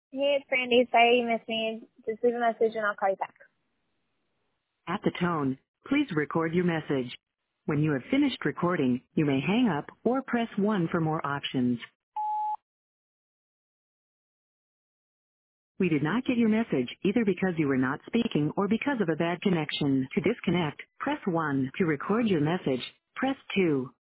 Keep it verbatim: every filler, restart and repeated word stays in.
Hey, it's Brandy. Sorry you missed me. Just leave a message and I'll call you back. At the tone, please record your message. When you have finished recording, you may hang up or press one for more options. We did not get your message either because you were not speaking or because of a bad connection. To disconnect, press one. To record your message, press two.